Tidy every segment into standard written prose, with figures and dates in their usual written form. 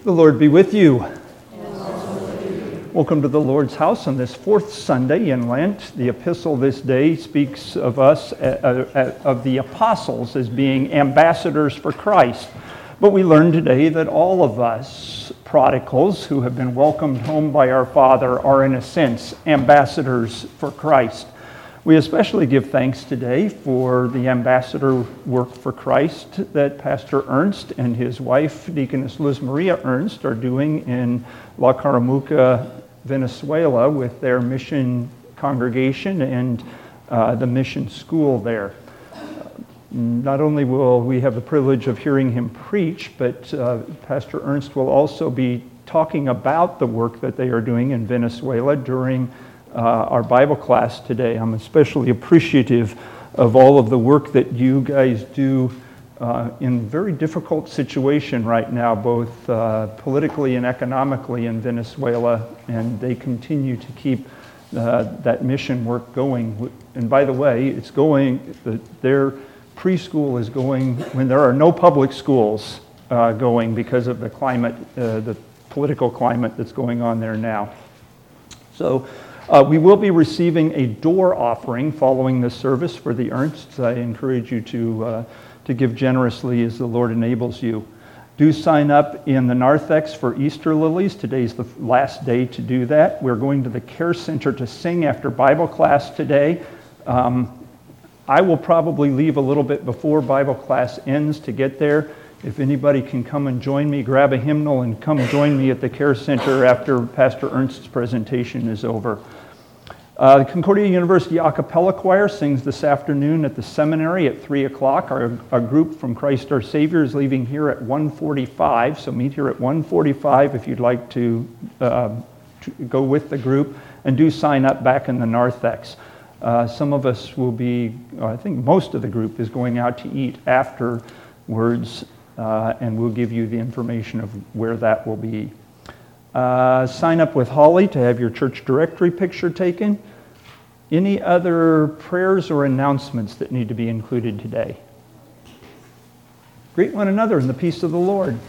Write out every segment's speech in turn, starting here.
The Lord be with you. Welcome to the Lord's house on this fourth Sunday in Lent. The epistle this day speaks of us, of the apostles, as being ambassadors for Christ. But we learned today that all of us, prodigals who have been welcomed home by our Father, are in a sense ambassadors for Christ. We especially give thanks today for the ambassador work for Christ that Pastor Ernst and his wife, Deaconess Luz Maria Ernst, are doing in La Caramuca, Venezuela, with their mission congregation and the mission school there. Not only will we have the privilege of hearing him preach, but Pastor Ernst will also be talking about the work that they are doing in Venezuela during our Bible class today. I'm especially appreciative of all of the work that you guys do in a very difficult situation right now, both politically and economically in Venezuela, and they continue to keep that mission work going. And by the way, it's going, their preschool is going when there are no public schools going because of the climate, the political climate that's going on there now. So we will be receiving a door offering following this service for the Ernsts. I encourage you to give generously as the Lord enables you. Do sign up in the narthex for Easter lilies. Today's the last day to do that. We're going to the Care Center to sing after Bible class today. I will probably leave a little bit before Bible class ends to get there. If anybody can come and join me, grab a hymnal and come join me at the Care Center after Pastor Ernst's presentation is over. The Concordia University a cappella choir sings this afternoon at the seminary at 3 o'clock. Our group from Christ Our Savior is leaving here at 1:45, so meet here at 1:45 if you'd like to go with the group, and do sign up back in the narthex. Some of us will be, I think most of the group is going out to eat afterwards, and we'll give you the information of where that will be. Sign up with Holly to have your church directory picture taken. Any other prayers or announcements that need to be included today? Greet one another in the peace of the Lord.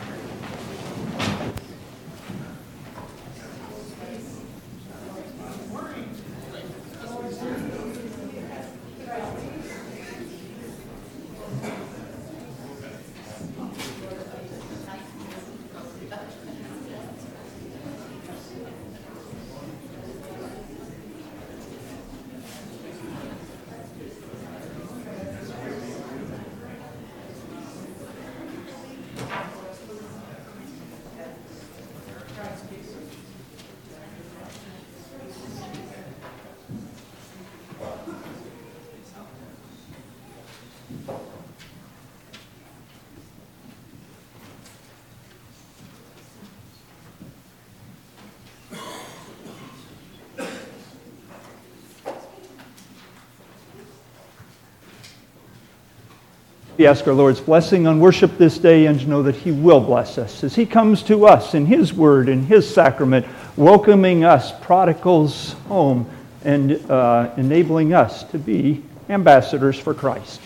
We ask our Lord's blessing on worship this day and to know that He will bless us as He comes to us in His Word and His sacrament, welcoming us prodigals home and enabling us to be ambassadors for Christ.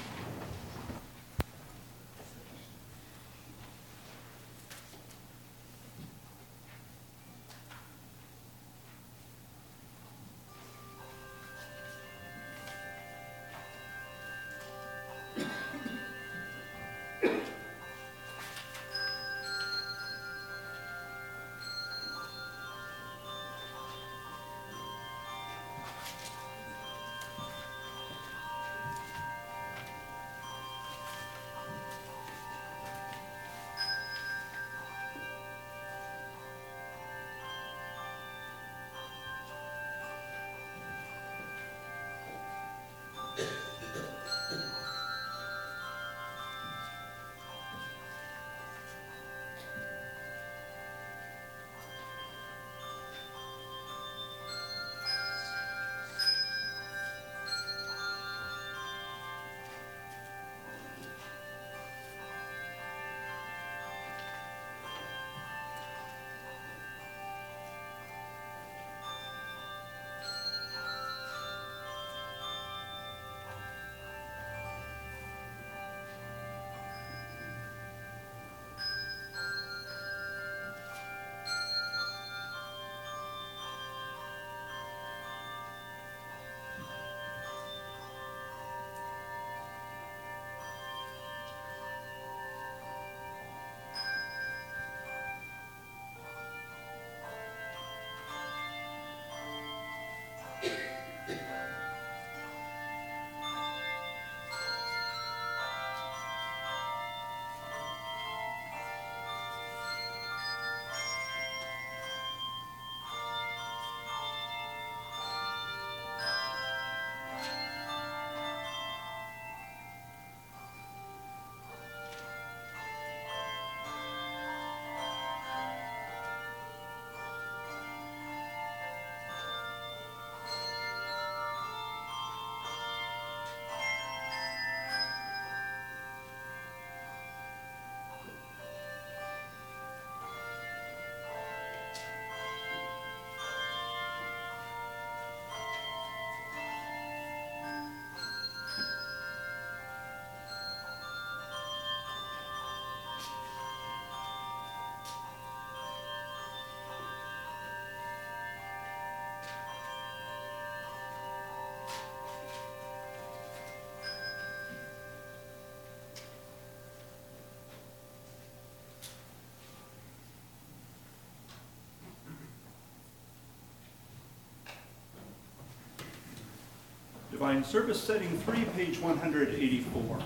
Divine Service Setting 3, page 184.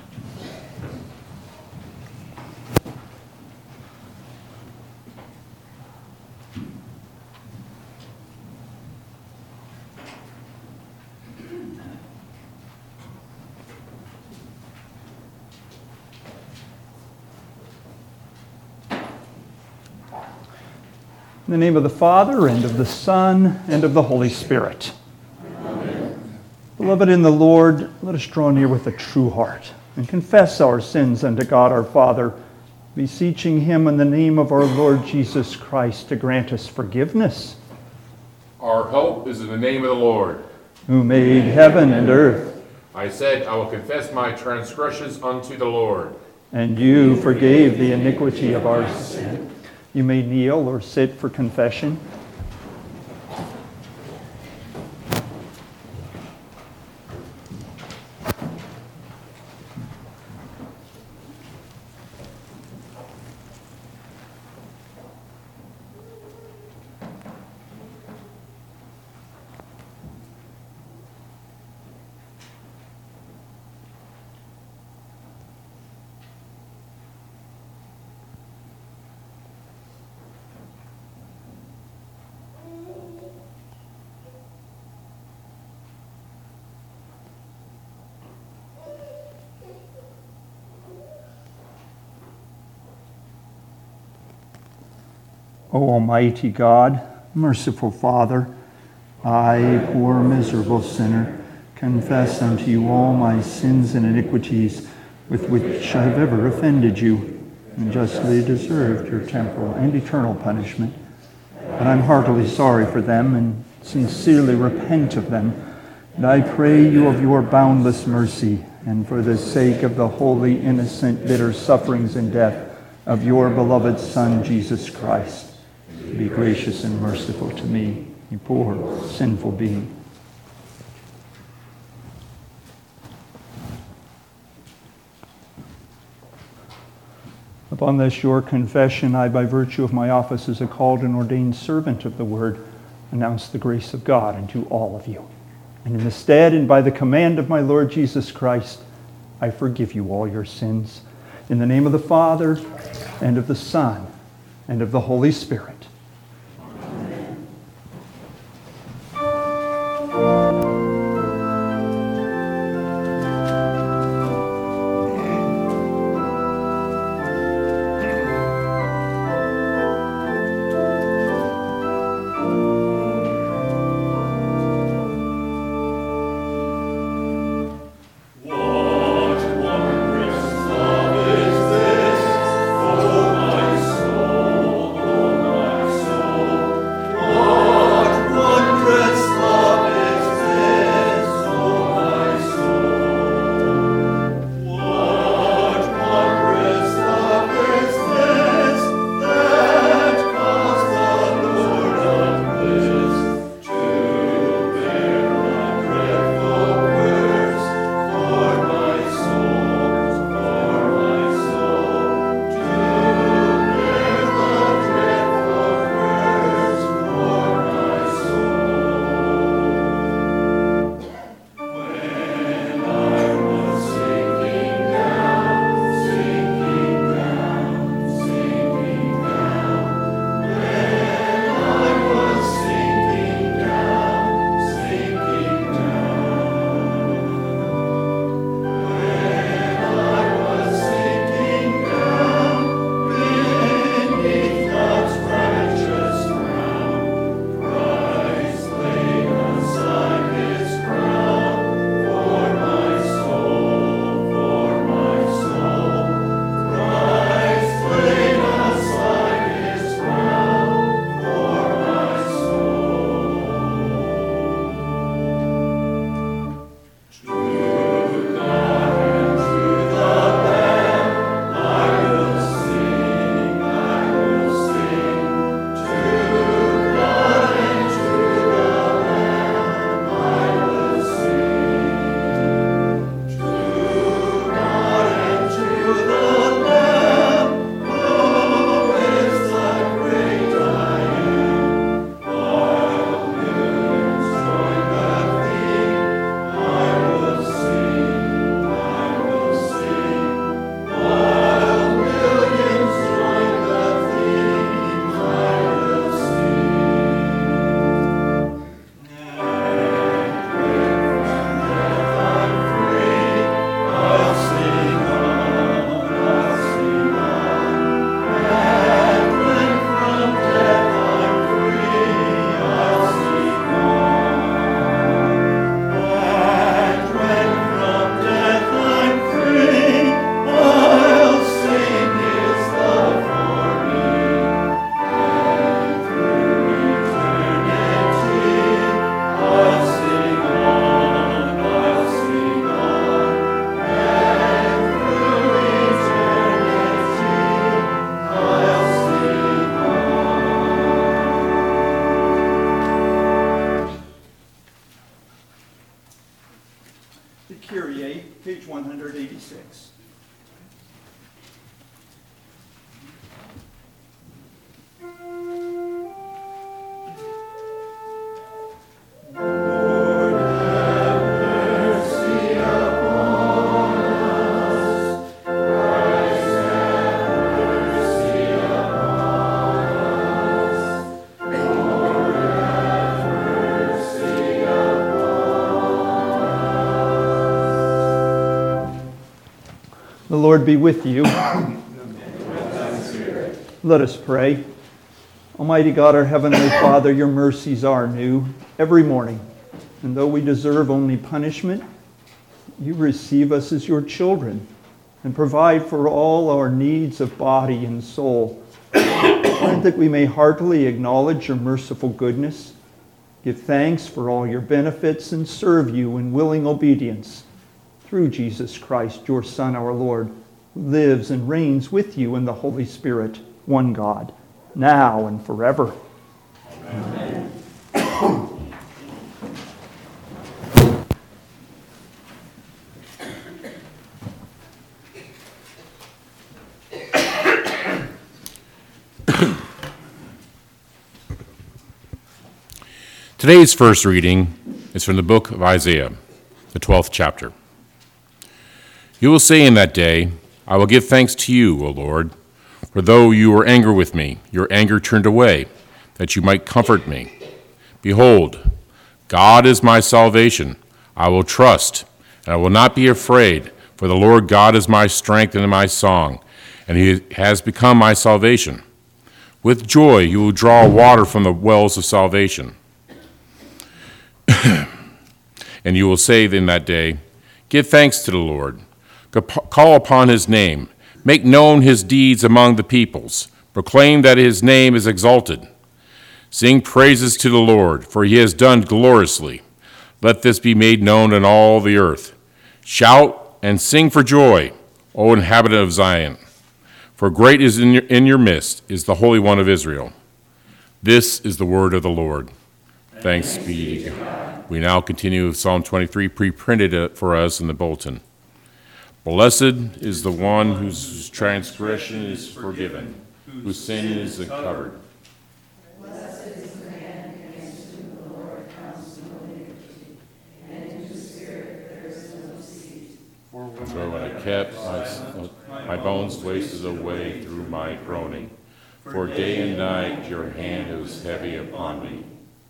In the name of the Father, and of the Son, and of the Holy Spirit. Amen. Beloved in the Lord, let us draw near with a true heart and confess our sins unto God our Father, beseeching him in the name of our Lord Jesus Christ to grant us forgiveness. Our hope is in the name of the Lord, who made heaven and earth. I said, I will confess my transgressions unto the Lord. And you forgave the iniquity of our sin. You may kneel or sit for confession. O Almighty God, merciful Father, I, poor miserable sinner, confess unto you all my sins and iniquities with which I have ever offended you, and justly deserved your temporal and eternal punishment. But I'm heartily sorry for them and sincerely repent of them. And I pray you of your boundless mercy, and for the sake of the holy, innocent, bitter sufferings and death of your beloved Son, Jesus Christ, be gracious and merciful to me, you poor, sinful being. Upon this your confession, I, by virtue of my office as a called and ordained servant of the Word, announce the grace of God unto all of you. And in the stead and by the command of my Lord Jesus Christ, I forgive you all your sins. In the name of the Father, and of the Son, and of the Holy Spirit. Lord be with you. Let us pray. Almighty God, our Heavenly Father, your mercies are new every morning. And though we deserve only punishment, you receive us as your children and provide for all our needs of body and soul. Grant that we may heartily acknowledge your merciful goodness, give thanks for all your benefits, and serve you in willing obedience. Through Jesus Christ, your Son, our Lord, who lives and reigns with you in the Holy Spirit, one God, now and forever. Amen. Today's first reading is from the book of Isaiah, the 12th chapter. You will say in that day, I will give thanks to you, O Lord, for though you were angry with me, your anger turned away, that you might comfort me. Behold, God is my salvation. I will trust, and I will not be afraid, for the Lord God is my strength and my song, and he has become my salvation. With joy you will draw water from the wells of salvation. And you will say in that day, give thanks to the Lord, call upon his name, make known his deeds among the peoples, proclaim that his name is exalted. Sing praises to the Lord, for he has done gloriously. Let this be made known in all the earth. Shout and sing for joy, O inhabitant of Zion, for great is in your midst is the Holy One of Israel. This is the word of the Lord. Thanks be to God. We now continue with Psalm 23, pre-printed for us in the bulletin. Blessed is the one whose transgression is forgiven, whose sin is covered. Blessed is the man against whom the Lord counts no iniquity, and in whose spirit there is no deceit. For when I kept my bones wasted away through my groaning, for day and night your hand was heavy upon me.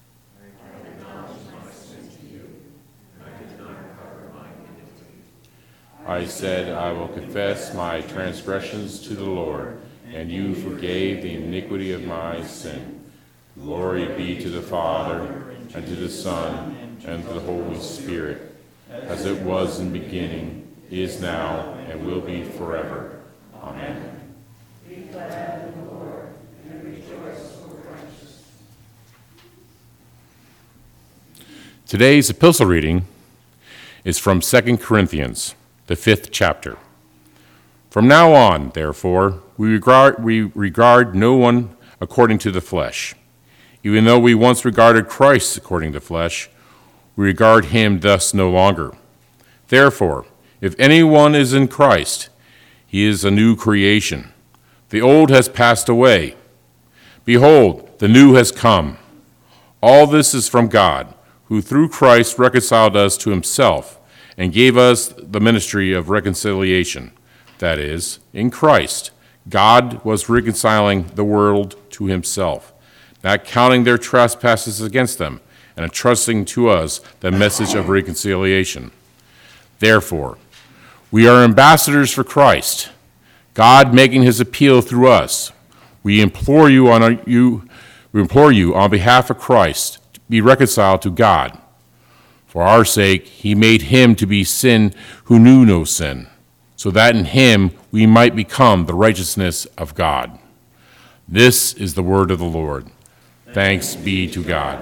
I said, I will confess my transgressions to the Lord, and you forgave the iniquity of my sin. Glory be to the Father, and to the Son, and to the Holy Spirit, as it was in the beginning, is now, and will be forever. Amen. Be glad in the Lord, and rejoice, O righteous. Today's epistle reading is from 2 Corinthians, the 5th chapter. From now on, therefore, we regard no one according to the flesh. Even though we once regarded Christ according to the flesh, we regard him thus no longer. Therefore, if anyone is in Christ, he is a new creation. The old has passed away. Behold, the new has come. All this is from God, who through Christ reconciled us to himself and gave us the ministry of reconciliation. That is, in Christ, God was reconciling the world to himself, not counting their trespasses against them, and entrusting to us the message of reconciliation. Therefore, we are ambassadors for Christ, God making his appeal through us. We implore you on behalf of Christ to be reconciled to God. For our sake, he made him to be sin who knew no sin, so that in him we might become the righteousness of God. This is the word of the Lord. Thanks be to God.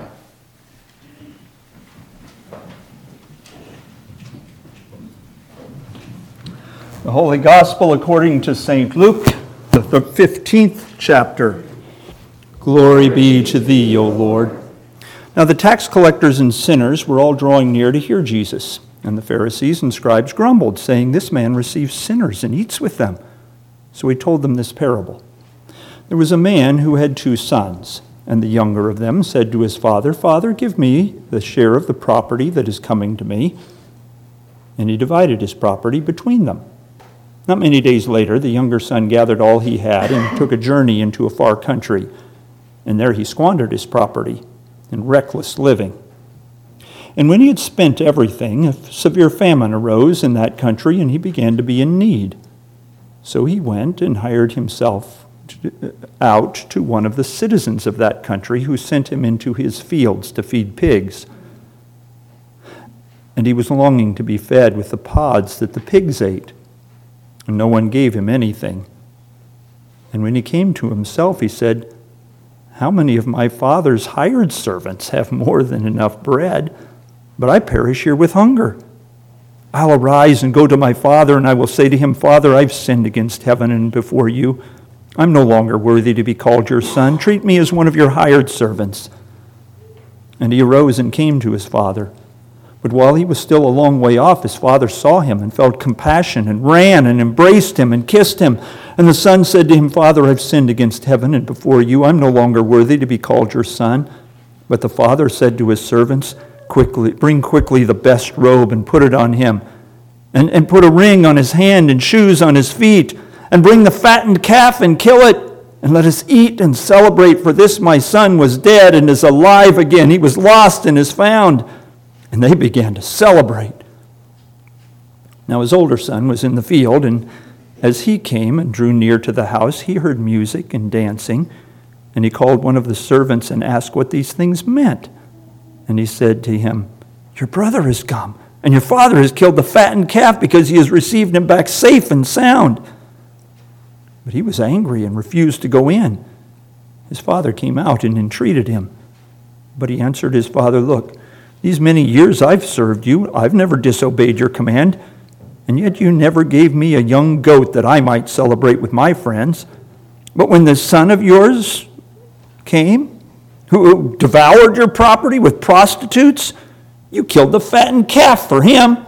The Holy Gospel according to St. Luke, the 15th chapter. Glory be to thee, O Lord. Now the tax collectors and sinners were all drawing near to hear Jesus, and the Pharisees and scribes grumbled, saying, This man receives sinners and eats with them. So he told them this parable. There was a man who had 2 sons, and the younger of them said to his father, Father, give me the share of the property that is coming to me. And he divided his property between them. Not many days later, the younger son gathered all he had and took a journey into a far country, and there he squandered his property in reckless living. And when he had spent everything, a severe famine arose in that country, and he began to be in need. So he went and hired himself out to one of the citizens of that country, who sent him into his fields to feed pigs. And he was longing to be fed with the pods that the pigs ate, and no one gave him anything. And when he came to himself, he said, "How many of my father's hired servants have more than enough bread, but I perish here with hunger? I'll arise and go to my father, and I will say to him, 'Father, I've sinned against heaven and before you. I'm no longer worthy to be called your son. Treat me as one of your hired servants.' And he arose and came to his father. But while he was still a long way off, his father saw him and felt compassion and ran and embraced him and kissed him. And the son said to him, 'Father, I've sinned against heaven and before you. I'm no longer worthy to be called your son.' But the father said to his servants, 'Bring quickly the best robe and put it on him, and put a ring on his hand and shoes on his feet, and bring the fattened calf and kill it, and let us eat and celebrate, for this my son was dead and is alive again. He was lost and is found.' And they began to celebrate. Now his older son was in the field, and as he came and drew near to the house, he heard music and dancing, and he called one of the servants and asked what these things meant. And he said to him, 'Your brother has come, and your father has killed the fattened calf because he has received him back safe and sound.' But he was angry and refused to go in. His father came out and entreated him. But he answered his father, 'Look, these many years I've served you. I've never disobeyed your command, and yet you never gave me a young goat that I might celebrate with my friends. But when this son of yours came, who devoured your property with prostitutes, you killed the fattened calf for him.'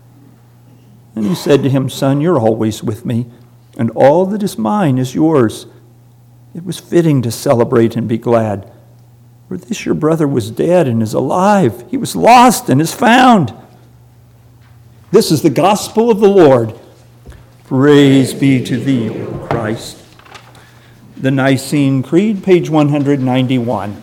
And he said to him, 'Son, you're always with me, and all that is mine is yours. It was fitting to celebrate and be glad. For this your brother was dead and is alive. He was lost and is found.'" This is the gospel of the Lord. Praise be to thee, O Christ. The Nicene Creed, page 191.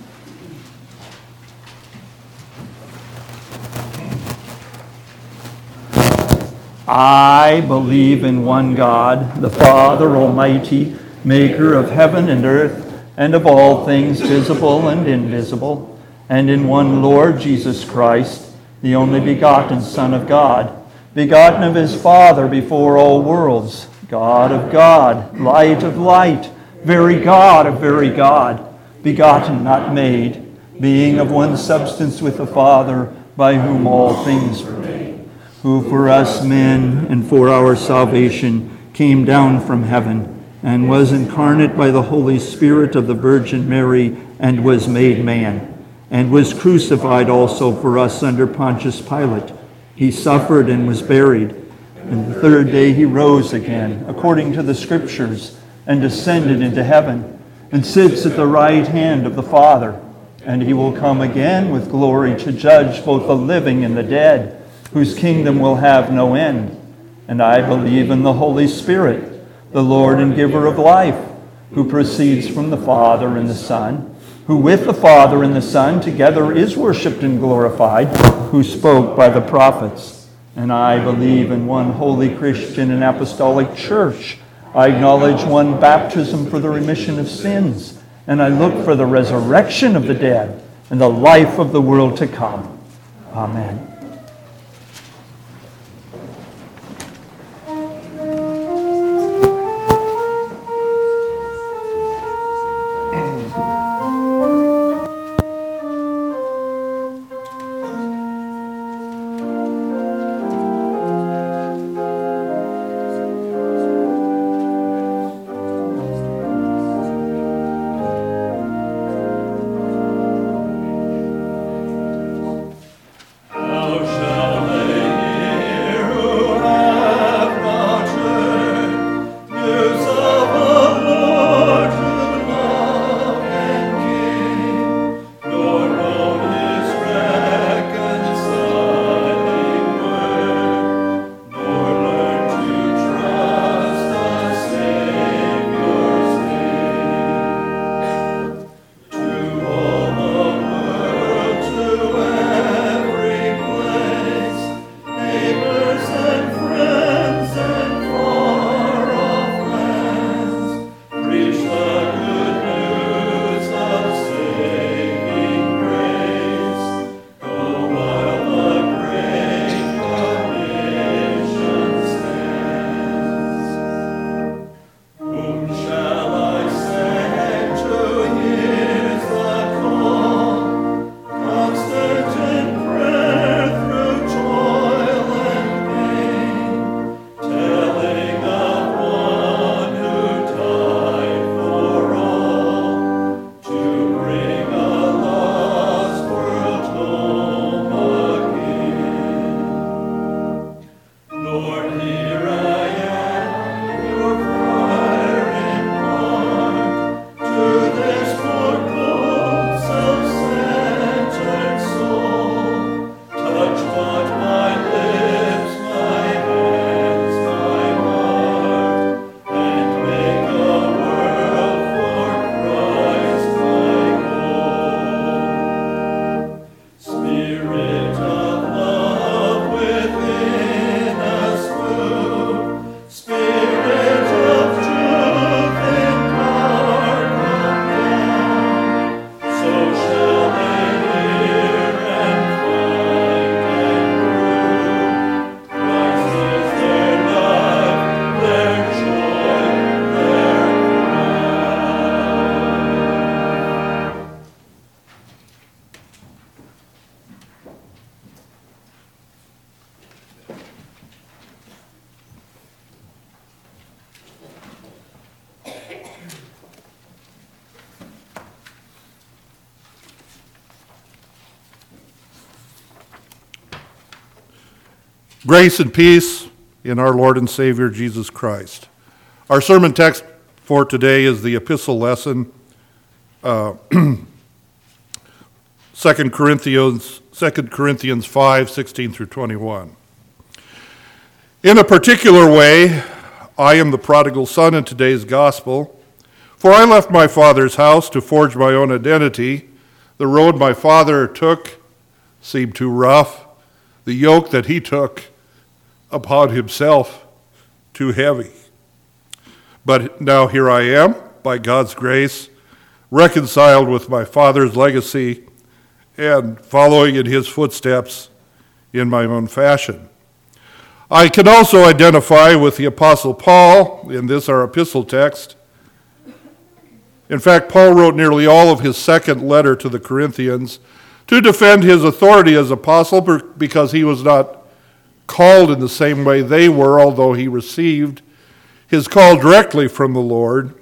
I believe in one God, the Father Almighty, maker of heaven and earth, and of all things visible and invisible, and in one Lord Jesus Christ, the only begotten Son of God, begotten of his Father before all worlds, God of God, light of light, very God of very God, begotten, not made, being of one substance with the Father, by whom all things were made, who for us men and for our salvation came down from heaven, and was incarnate by the Holy Spirit of the Virgin Mary, and was made man, and was crucified also for us under Pontius Pilate. He suffered and was buried, and the third day he rose again, according to the Scriptures, and descended into heaven, and sits at the right hand of the Father. And he will come again with glory to judge both the living and the dead, whose kingdom will have no end. And I believe in the Holy Spirit, the Lord and giver of life, who proceeds from the Father and the Son, who with the Father and the Son together is worshipped and glorified, who spoke by the prophets. And I believe in one holy Christian and apostolic church. I acknowledge one baptism for the remission of sins, and I look for the resurrection of the dead and the life of the world to come. Amen. Grace and peace in our Lord and Savior Jesus Christ. Our sermon text for today is the epistle lesson, 2 Corinthians 5, 16 through 21. In a particular way, I am the prodigal son in today's gospel, for I left my father's house to forge my own identity. The road my father took seemed too rough, the yoke that he took upon himself too heavy. But now here I am, by God's grace, reconciled with my father's legacy and following in his footsteps in my own fashion. I can also identify with the Apostle Paul in this, our epistle text. In fact, Paul wrote nearly all of his second letter to the Corinthians to defend his authority as apostle because he was not called in the same way they were, although he received his call directly from the Lord.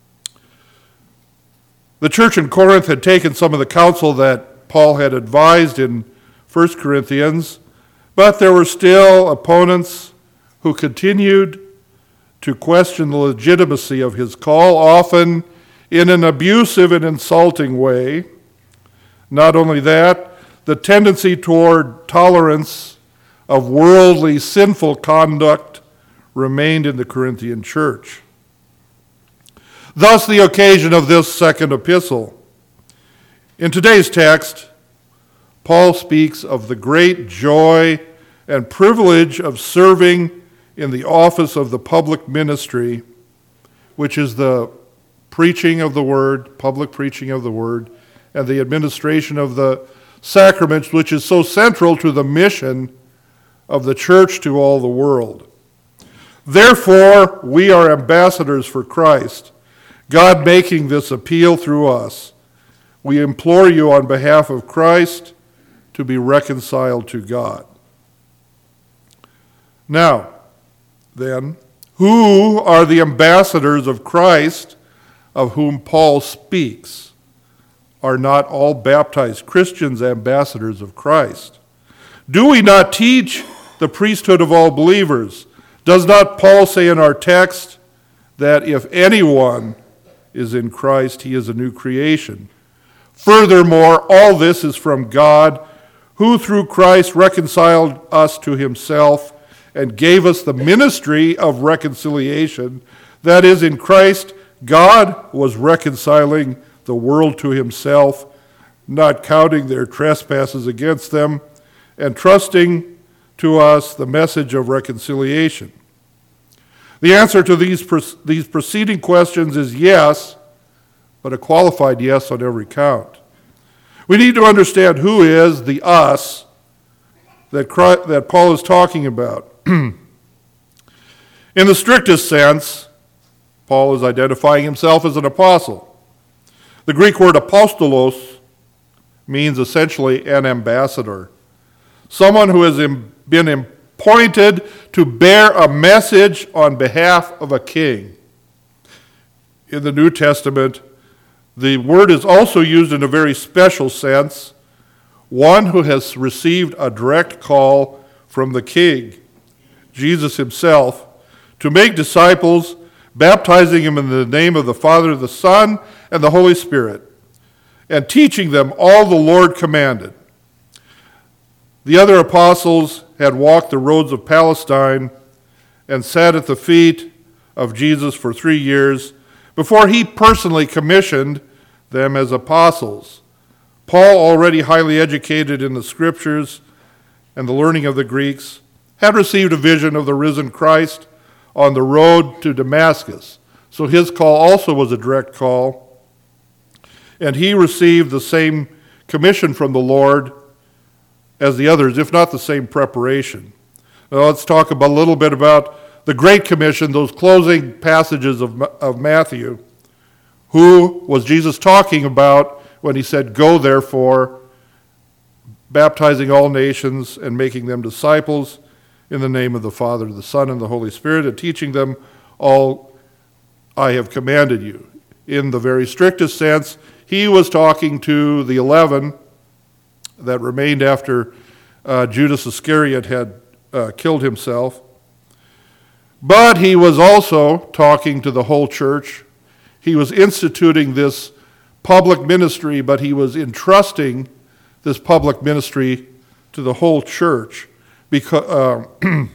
The church in Corinth had taken some of the counsel that Paul had advised in 1 Corinthians, but there were still opponents who continued to question the legitimacy of his call, often in an abusive and insulting way. Not only that, the tendency toward tolerance of worldly, sinful conduct remained in the Corinthian church. Thus, the occasion of this second epistle. In today's text, Paul speaks of the great joy and privilege of serving in the office of the public ministry, which is the preaching of the word, public preaching of the word, and the administration of the sacraments, which is so central to the mission of the church to all the world. Therefore, we are ambassadors for Christ, God making this appeal through us. We implore you on behalf of Christ to be reconciled to God. Now, then, who are the ambassadors of Christ of whom Paul speaks? Are not all baptized Christians ambassadors of Christ? Do we not teach the priesthood of all believers? Does not Paul say in our text that if anyone is in Christ, he is a new creation? Furthermore, all this is from God, who through Christ reconciled us to himself and gave us the ministry of reconciliation. That is, in Christ, God was reconciling the world to himself, not counting their trespasses against them, and trusting to us the message of reconciliation. The answer to these preceding questions is yes, but a qualified yes on every count. We need to understand who is the us that Paul is talking about. In the strictest sense, Paul is identifying himself as an apostle. The Greek word apostolos means essentially an ambassador, someone who has been appointed to bear a message on behalf of a king. In the New Testament, the word is also used in a very special sense, one who has received a direct call from the king, Jesus himself, to make disciples, baptizing them in the name of the Father, the Son, and the Holy Spirit, and teaching them all the Lord commanded. The other apostles had walked the roads of Palestine and sat at the feet of Jesus for 3 years before he personally commissioned them as apostles. Paul, already highly educated in the scriptures and the learning of the Greeks, had received a vision of the risen Christ on the road to Damascus. So his call also was a direct call, and he received the same commission from the Lord as the others, if not the same preparation. Now let's talk a little bit about the Great Commission, those closing passages of Matthew. Who was Jesus talking about when he said, "Go therefore, baptizing all nations and making them disciples in the name of the Father, the Son, and the Holy Spirit, and teaching them all I have commanded you"? In the very strictest sense, he was talking to the 11 that remained after Judas Iscariot had killed himself. But he was also talking to the whole church. He was instituting this public ministry, but he was entrusting this public ministry to the whole church. Because,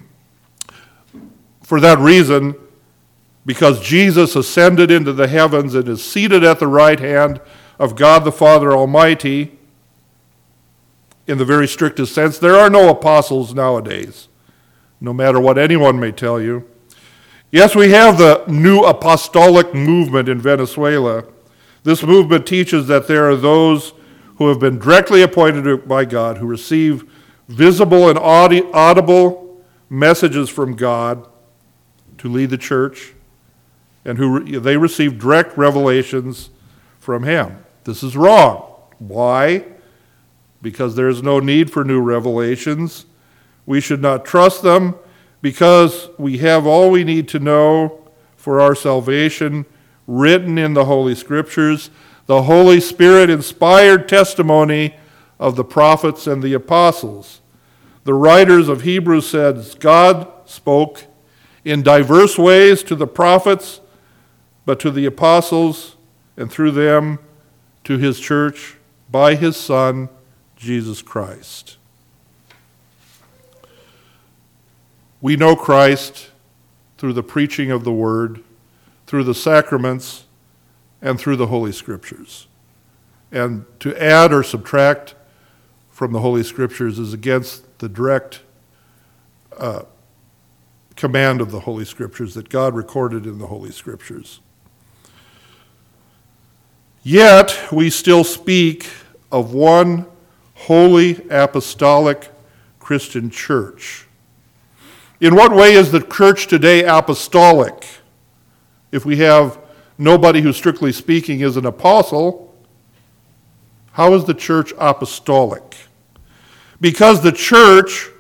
for that reason, because Jesus ascended into the heavens and is seated at the right hand of God the Father Almighty, in the very strictest sense, there are no apostles nowadays, no matter what anyone may tell you. Yes, we have the new apostolic movement in Venezuela. This movement teaches that there are those who have been directly appointed by God, who receive visible and audible messages from God to lead the church, and they receive direct revelations from Him. This is wrong. Why? Because there is no need for new revelations. We should not trust them because we have all we need to know for our salvation written in the Holy Scriptures, the Holy Spirit-inspired testimony of the prophets and the apostles. The writers of Hebrews said, God spoke in diverse ways to the prophets, but to the apostles, and through them to His church by His Son, Jesus Christ. We know Christ through the preaching of the Word, through the sacraments, and through the Holy Scriptures. And to add or subtract from the Holy Scriptures is against the direct command of the Holy Scriptures that God recorded in the Holy Scriptures. Yet we still speak of one holy apostolic Christian church. In what way is the church today apostolic? If we have nobody who, strictly speaking, is an apostle, how is the church apostolic? Because the church,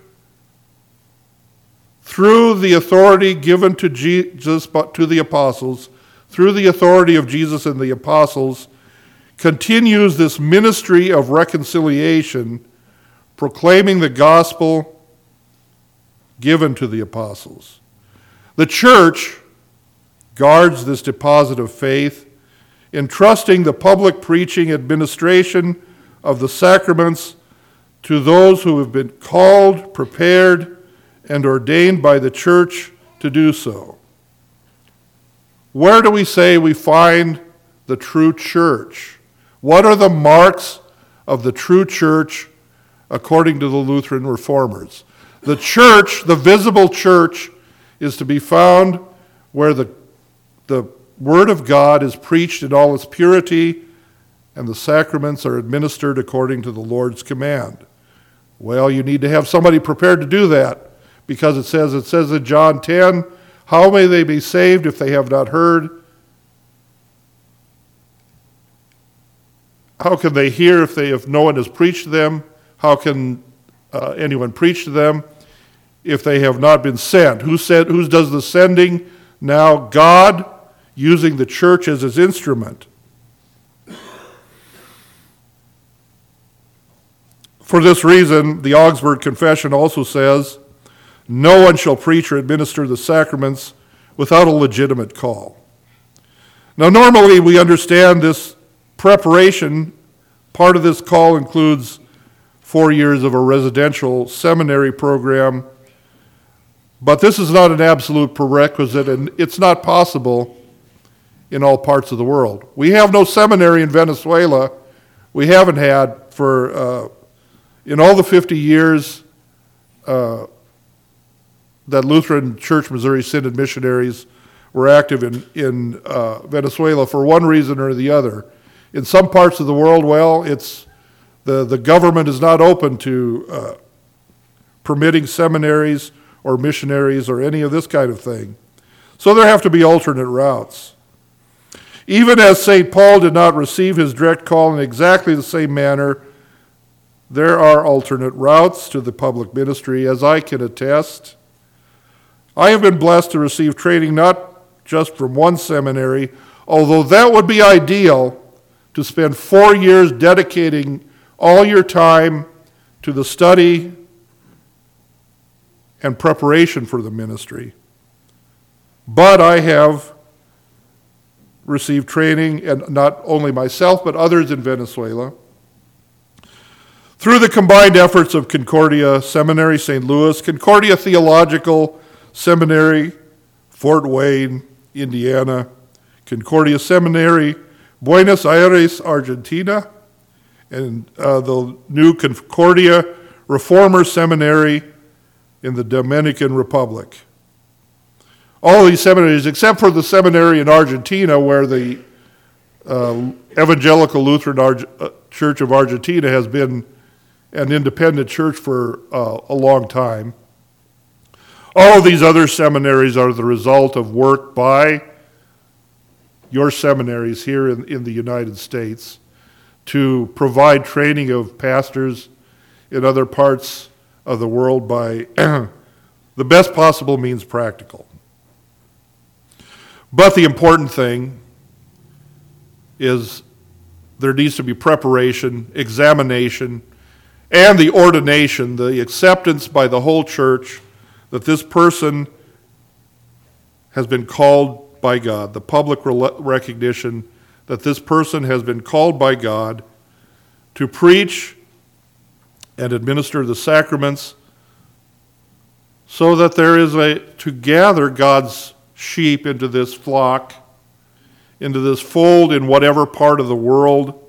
through the authority given to Jesus, but to the apostles, through the authority of Jesus and the apostles, continues this ministry of reconciliation, proclaiming the gospel given to the apostles. The church guards this deposit of faith, entrusting the public preaching administration of the sacraments to those who have been called, prepared, and ordained by the church to do so. Where do we say we find the true church? What are the marks of the true church according to the Lutheran Reformers? The church, the visible church, is to be found where the Word of God is preached in all its purity and the sacraments are administered according to the Lord's command. Well, you need to have somebody prepared to do that because it says in John 10, how may they be saved if they have not heard? How can they hear if no one has preached to them? How can anyone preach to them if they have not been sent? Who does the sending? Now God, using the church as His instrument. For this reason, the Augsburg Confession also says, no one shall preach or administer the sacraments without a legitimate call. Now normally we understand this preparation. Part of this call includes 4 years of a residential seminary program, but this is not an absolute prerequisite, and it's not possible in all parts of the world. We have no seminary in Venezuela. We haven't had for, in all the 50 years that Lutheran Church Missouri Synod missionaries were active in Venezuela for one reason or the other. In some parts of the world, well, it's the government is not open to permitting seminaries or missionaries or any of this kind of thing. So there have to be alternate routes. Even as St. Paul did not receive his direct call in exactly the same manner, there are alternate routes to the public ministry, as I can attest. I have been blessed to receive training not just from one seminary, although that would be ideal, to spend 4 years dedicating all your time to the study and preparation for the ministry. But I have received training, and not only myself, but others in Venezuela, through the combined efforts of Concordia Seminary, St. Louis, Concordia Theological Seminary, Fort Wayne, Indiana, Concordia Seminary, Buenos Aires, Argentina, and the new Concordia Reformer Seminary in the Dominican Republic. All of these seminaries, except for the seminary in Argentina, where the Evangelical Lutheran Church of Argentina has been an independent church for a long time. All of these other seminaries are the result of work by your seminaries here in the United States to provide training of pastors in other parts of the world by the best possible means practical. But the important thing is there needs to be preparation, examination, and the ordination, the acceptance by the whole church that this person has been called by God, the public recognition that this person has been called by God to preach and administer the sacraments, so that there is to gather God's sheep into this flock, into this fold in whatever part of the world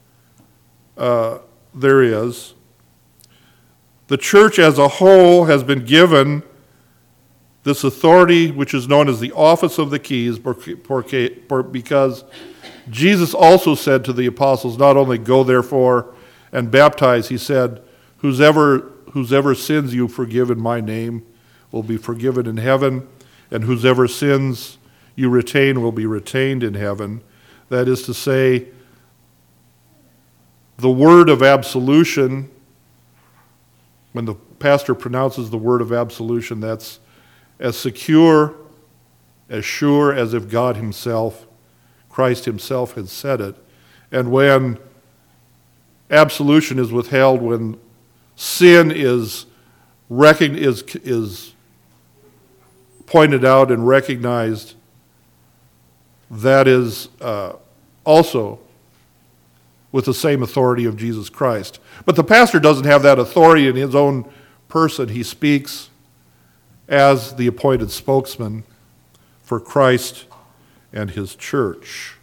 there is. The church as a whole has been given this authority, which is known as the office of the keys, because Jesus also said to the apostles, not only go therefore and baptize, he said, whosever sins you forgive in my name will be forgiven in heaven, and whosever sins you retain will be retained in heaven. That is to say, the word of absolution, when the pastor pronounces the word of absolution, that's as secure, as sure as if God himself, Christ himself, had said it. And when absolution is withheld, when sin is pointed out and recognized, that is also with the same authority of Jesus Christ. But the pastor doesn't have that authority in his own person. He speaks as the appointed spokesman for Christ and his church.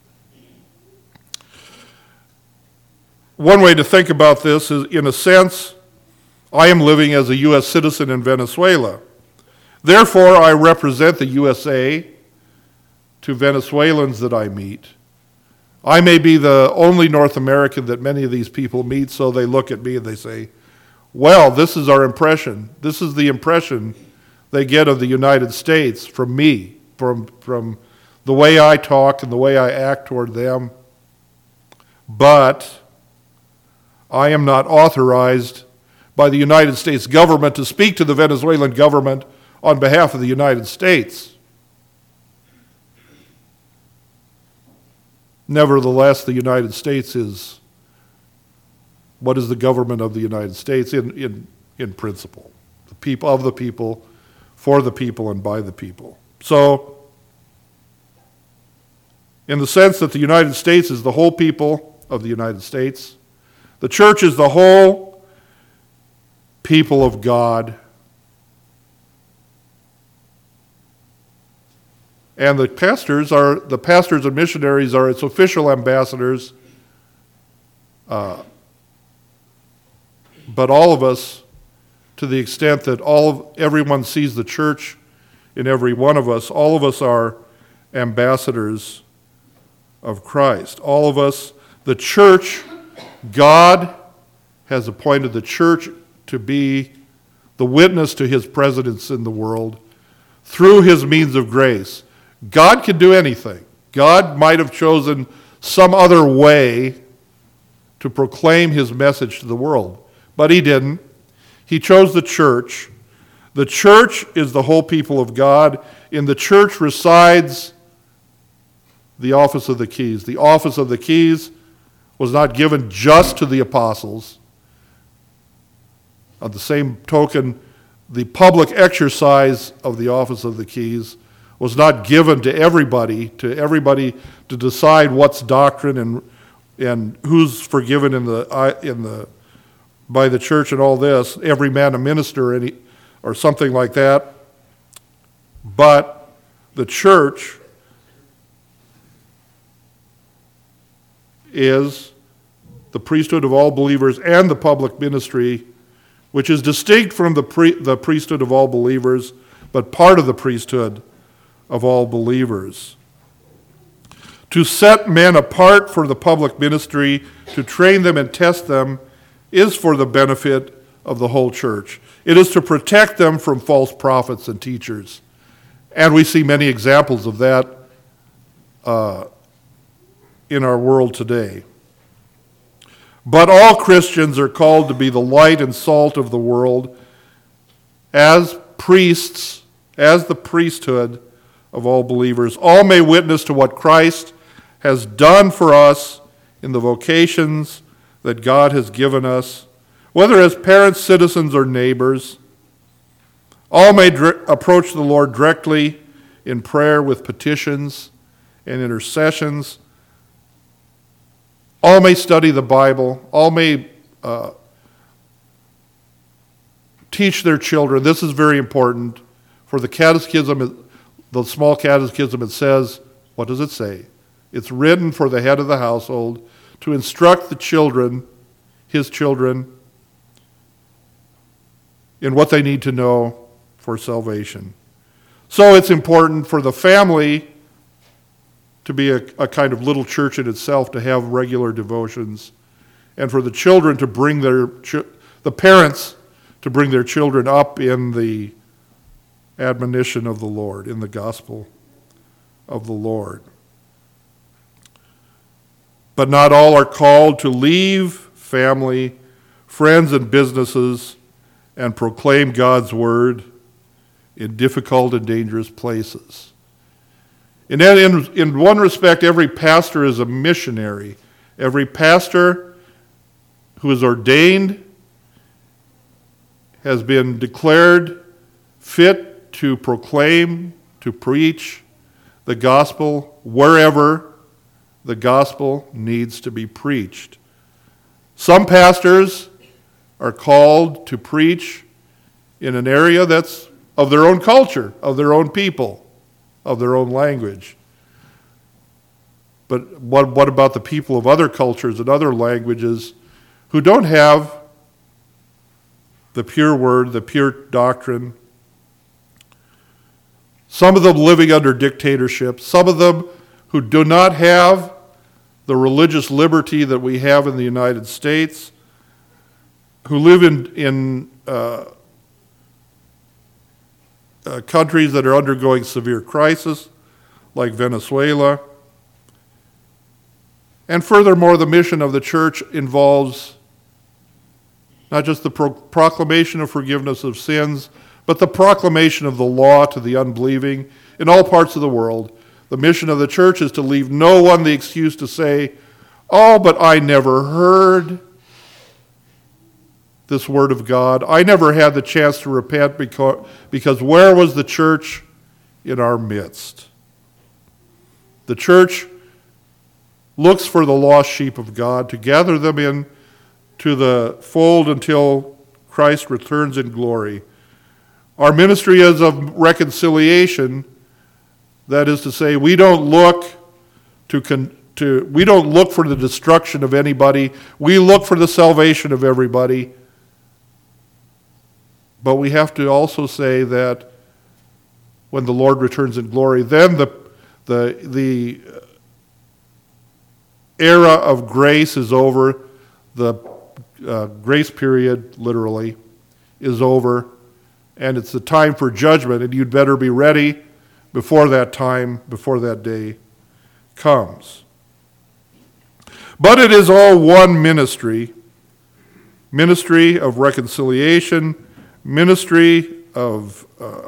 One way to think about this is, in a sense, I am living as a U.S. citizen in Venezuela. Therefore, I represent the USA to Venezuelans that I meet. I may be the only North American that many of these people meet, so they look at me and they say, well, this is our impression. This is the impression they get of the United States from me, from the way I talk and the way I act toward them. But I am not authorized by the United States government to speak to the Venezuelan government on behalf of the United States. Nevertheless, the United States is what is the government of the United States in principle. The people, of the people, for the people, and by the people. So, in the sense that the United States is the whole people of the United States, the church is the whole people of God, and the pastors and missionaries are its official ambassadors. But all of us, to the extent that everyone sees the church in every one of us, all of us are ambassadors of Christ. All of us, the church, God has appointed the church to be the witness to his presence in the world through his means of grace. God can do anything. God might have chosen some other way to proclaim his message to the world, but he didn't. He chose the church. The church is the whole people of God. In the church resides the office of the keys. The office of the keys was not given just to the apostles. On the same token, the public exercise of the office of the keys was not given to everybody to decide what's doctrine and who's forgiven by the church and all this, every man a minister or something like that. But the church is the priesthood of all believers and the public ministry, which is distinct from the priesthood of all believers, but part of the priesthood of all believers. To set men apart for the public ministry, to train them and test them, is for the benefit of the whole church. It is to protect them from false prophets and teachers. And we see many examples of that in our world today. But all Christians are called to be the light and salt of the world as priests, as the priesthood of all believers. All may witness to what Christ has done for us in the vocations that God has given us, whether as parents, citizens, or neighbors. All may approach the Lord directly in prayer with petitions and intercessions. All may study the Bible. All may teach their children. This is very important. For the catechism, the small catechism, it says, what does it say? It's written for the head of the household to instruct the children, his children, in what they need to know for salvation. So it's important for the family to be a kind of little church in itself, to have regular devotions, and for the children to bring the parents to bring their children up in the admonition of the Lord, in the gospel of the Lord. But not all are called to leave family, friends, and businesses and proclaim God's word in difficult and dangerous places. In one respect, every pastor is a missionary. Every pastor who is ordained has been declared fit to proclaim, to preach the gospel wherever the gospel needs to be preached. Some pastors are called to preach in an area that's of their own culture, of their own people, of their own language. But what about the people of other cultures and other languages who don't have the pure word, the pure doctrine? Some of them living under dictatorship, some of them who do not have the religious liberty that we have in the United States, who live in countries that are undergoing severe crisis, like Venezuela. And furthermore, the mission of the church involves not just the proclamation of forgiveness of sins, but the proclamation of the law to the unbelieving in all parts of the world. The mission of the church is to leave no one the excuse to say, "Oh, but I never heard this word of God. I never had the chance to repent because where was the church in our midst?" The church looks for the lost sheep of God to gather them in to the fold until Christ returns in glory. Our ministry is of reconciliation. That is to say, we don't look for the destruction of anybody. We look for the salvation of everybody. But we have to also say that when the Lord returns in glory, then the era of grace is over. The grace period, literally, is over. And it's the time for judgment. And you'd better be ready before that time, before that day comes. But it is all one ministry of reconciliation, ministry of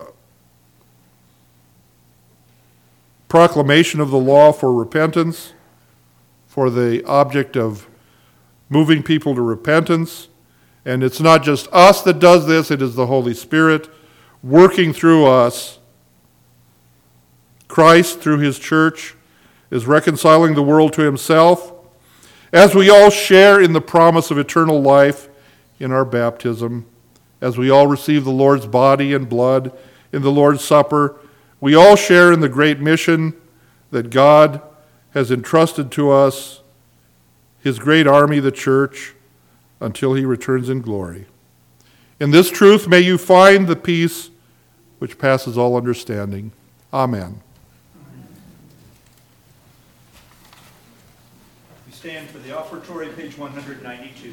proclamation of the law for repentance, for the object of moving people to repentance, And it's not just us that does this, it is the Holy Spirit working through us. Christ, through his church, is reconciling the world to himself. As we all share in the promise of eternal life in our baptism, as we all receive the Lord's body and blood in the Lord's Supper, we all share in the great mission that God has entrusted to us, his great army, the church, until he returns in glory. In this truth may you find the peace which passes all understanding. Amen. We stand for the offertory, page 192.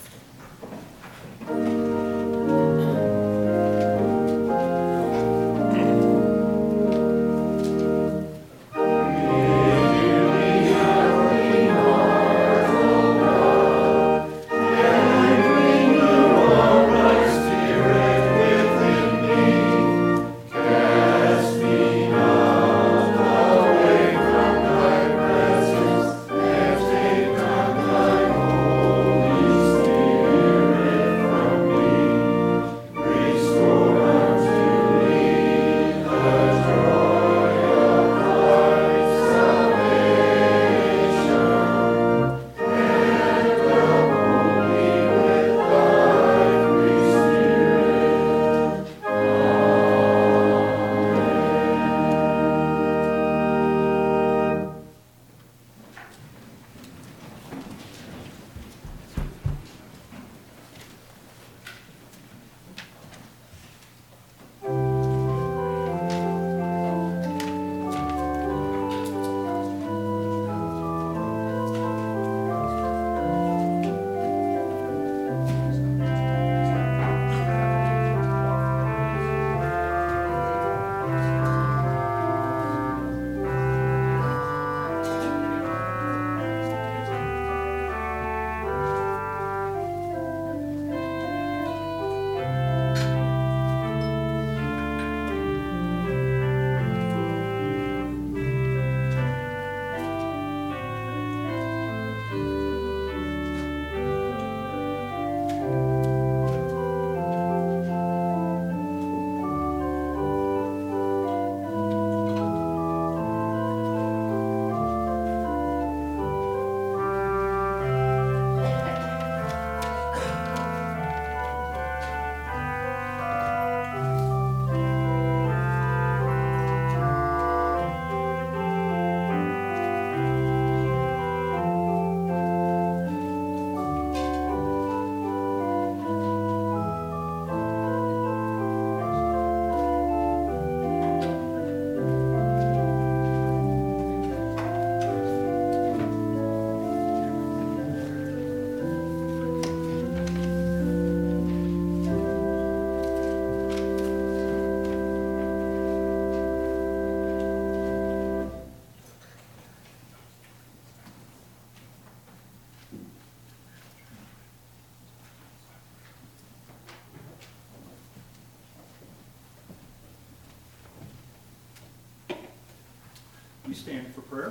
We stand for prayer.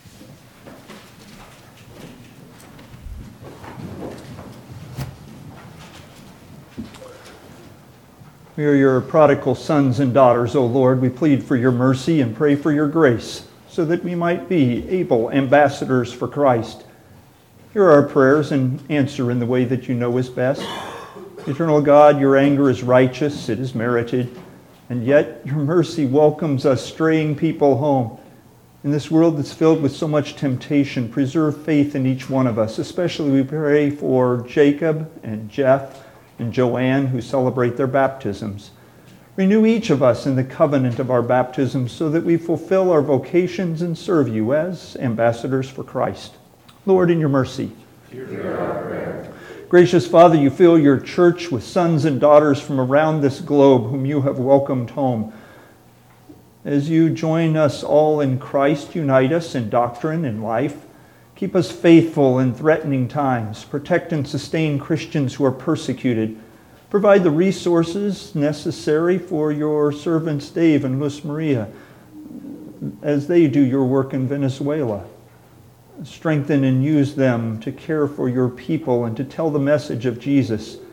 We are your prodigal sons and daughters, O Lord. We plead for your mercy and pray for your grace, so that we might be able ambassadors for Christ. Hear our prayers and answer in the way that you know is best. Eternal God, your anger is righteous, it is merited, and yet your mercy welcomes us straying people home. In this world that's filled with so much temptation, preserve faith in each one of us. Especially we pray for Jacob and Jeff and Joanne who celebrate their baptisms. Renew each of us in the covenant of our baptism so that we fulfill our vocations and serve you as ambassadors for Christ. Lord, in your mercy, hear our prayer. Gracious Father, you fill your church with sons and daughters from around this globe whom you have welcomed home. As you join us all in Christ, unite us in doctrine and life. Keep us faithful in threatening times. Protect and sustain Christians who are persecuted. Provide the resources necessary for your servants Dave and Luz Maria as they do your work in Venezuela. Strengthen and use them to care for your people and to tell the message of Jesus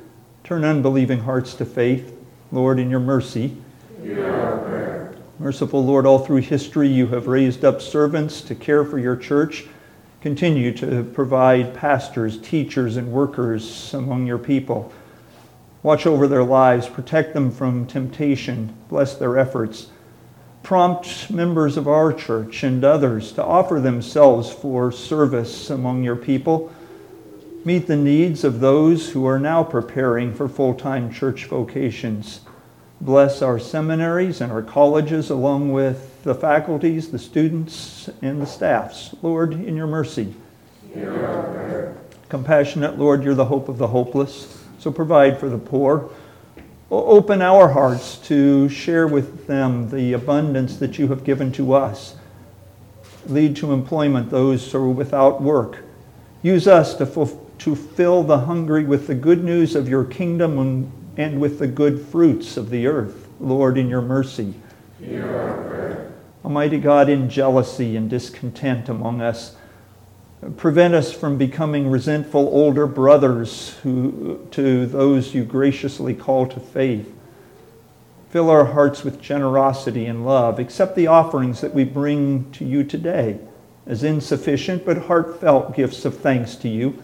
Turn unbelieving hearts to faith. Lord, in your mercy. Hear our prayer. Merciful Lord, all through history you have raised up servants to care for your church. Continue to provide pastors, teachers, and workers among your people. Watch over their lives, protect them from temptation, bless their efforts. Prompt members of our church and others to offer themselves for service among your people. Meet the needs of those who are now preparing for full-time church vocations. Bless our seminaries and our colleges along with the faculties, the students, and the staffs. Lord, in your mercy. Hear our prayer. Compassionate Lord, you're the hope of the hopeless, so provide for the poor. Open our hearts to share with them the abundance that you have given to us. Lead to employment those who are without work. Use us to fill the hungry with the good news of your kingdom and with the good fruits of the earth. Lord, in your mercy. Hear our prayer. Almighty God, in jealousy and discontent among us, prevent us from becoming resentful older brothers to those you graciously call to faith. Fill our hearts with generosity and love. Accept the offerings that we bring to you today as insufficient but heartfelt gifts of thanks to you.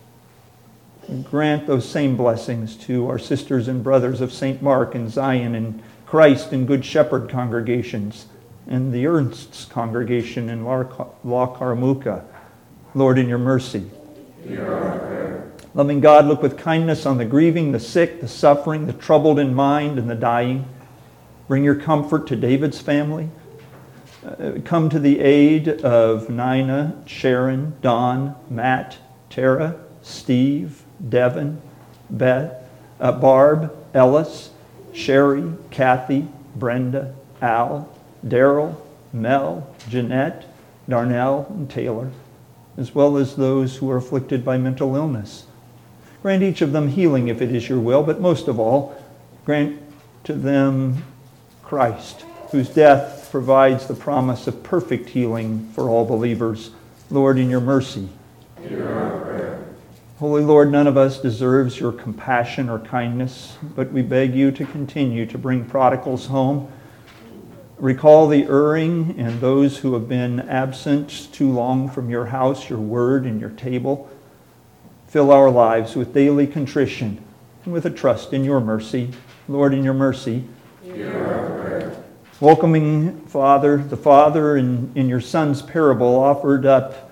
And grant those same blessings to our sisters and brothers of St. Mark and Zion and Christ and Good Shepherd congregations and the Ernst's congregation in La Caramuca. Lord, in your mercy. Hear our prayer. Loving God, look with kindness on the grieving, the sick, the suffering, the troubled in mind, and the dying. Bring your comfort to David's family. Come to the aid of Nina, Sharon, Don, Matt, Tara, Steve, Devin, Beth, Barb, Ellis, Sherry, Kathy, Brenda, Al, Daryl, Mel, Jeanette, Darnell, and Taylor, as well as those who are afflicted by mental illness. Grant each of them healing if it is your will, but most of all, grant to them Christ, whose death provides the promise of perfect healing for all believers. Lord, in your mercy. Hear our prayer. Holy Lord, none of us deserves your compassion or kindness, but we beg you to continue to bring prodigals home. Recall the erring and those who have been absent too long from your house, your word, and your table. Fill our lives with daily contrition and with a trust in your mercy. Lord, in your mercy. Hear our prayer. Welcoming Father, the Father in your Son's parable offered up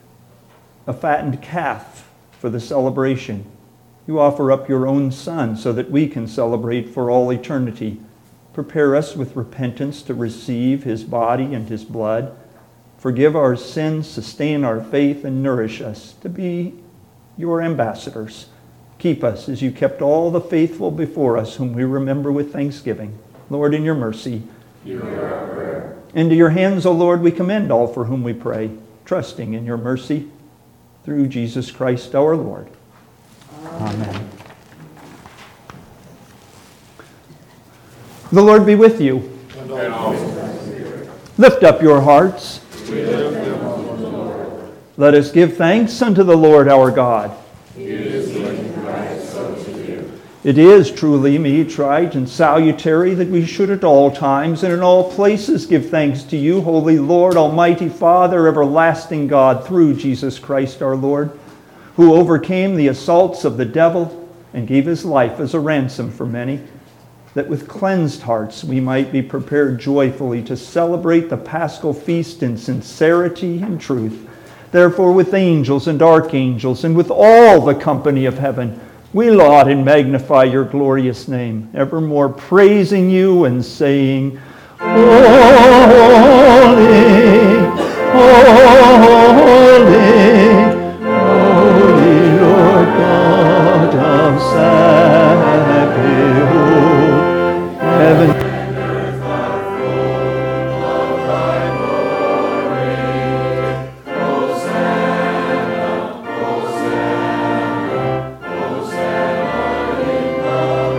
a fattened calf for the celebration. You offer up your own Son so that we can celebrate for all eternity. Prepare us with repentance to receive his body and his blood. Forgive our sins, sustain our faith, and nourish us to be your ambassadors. Keep us as you kept all the faithful before us, whom we remember with thanksgiving. Lord, in your mercy. Hear our prayer. Into your hands, O Lord, we commend all for whom we pray, trusting in your mercy, through Jesus Christ our Lord. Amen. The Lord be with you. And also with your spirit. Lift up your hearts. We lift them up to the Lord. Let us give thanks unto the Lord our God. It is good and right so to do. It is truly meet, right, and salutary that we should at all times and in all places give thanks to you, Holy Lord, Almighty Father, everlasting God, through Jesus Christ our Lord, who overcame the assaults of the devil and gave his life as a ransom for many, that with cleansed hearts we might be prepared joyfully to celebrate the Paschal feast in sincerity and truth. Therefore, with angels and archangels and with all the company of heaven, we laud and magnify your glorious name, evermore praising you and saying, Holy, holy, holy Lord God of Sabaoth. Heaven and earth are full of thy glory. Hosanna, Hosanna, Hosanna in the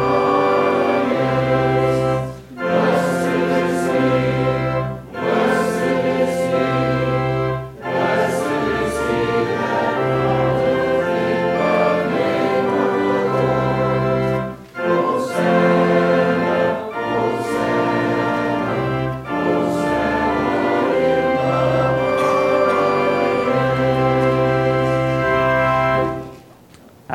highest. Blessed is he, blessed is he, blessed is he that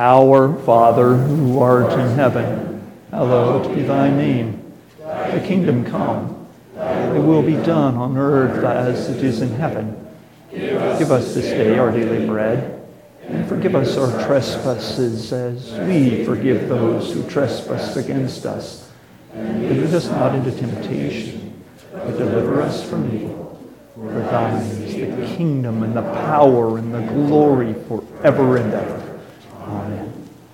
Our Father, who art in heaven, hallowed be thy name. Thy kingdom come, thy will be done on earth as it is in heaven. Give us this day our daily bread, and forgive us our trespasses as we forgive those who trespass against us. And lead us not into temptation, but deliver us from evil. For thine is the kingdom and the power and the glory forever and ever. Amen.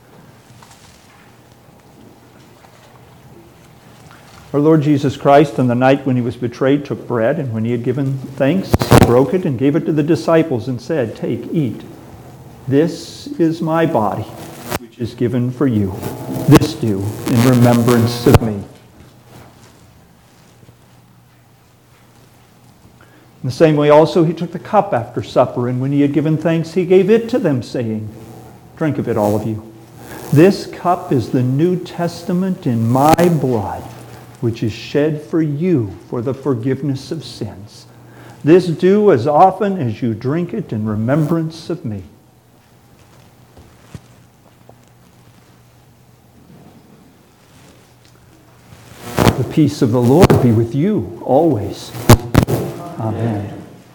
Our Lord Jesus Christ, on the night when he was betrayed, took bread, and when he had given thanks, he broke it and gave it to the disciples and said, "Take, eat. This is my body, which is given for you. This do in remembrance of me." In the same way also he took the cup after supper, and when he had given thanks, he gave it to them, saying, "Drink of it, all of you. This cup is the New Testament in my blood, which is shed for you for the forgiveness of sins. This do as often as you drink it in remembrance of me." The peace of the Lord be with you always. Amen.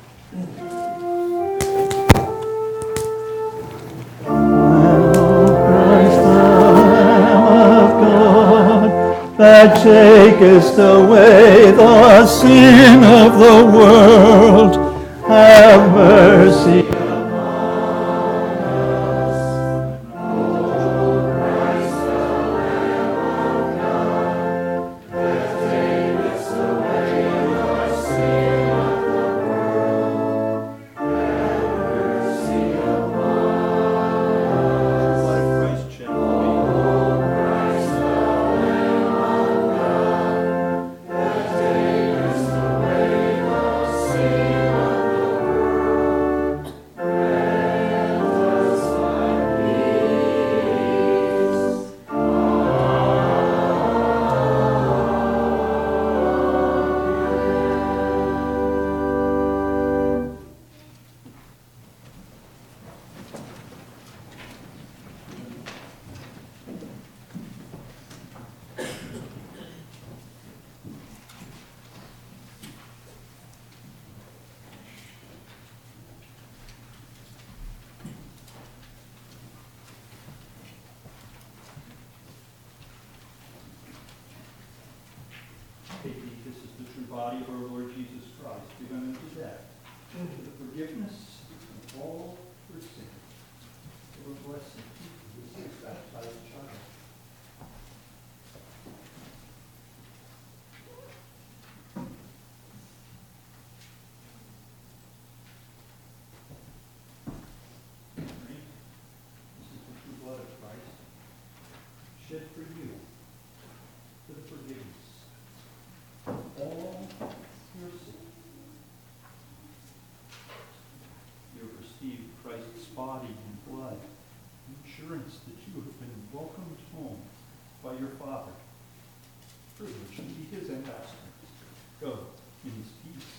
That takest away the sin of the world, have mercy upon us. O Christ, the Lamb of God, that takest away the sin of the world, have mercy upon us. Let Christ shed for me. Take, eat, this is the true body of our Lord Jesus Christ, given unto death, into the forgiveness of all your sins. Lord bless and keep you as his baptized child. Drink. This is the true blood of Christ, shed for you for the forgiveness all your sins. You have received Christ's body and blood, assurance that you have been welcomed home by your Father, privileged to be his ambassadors. Go in his peace.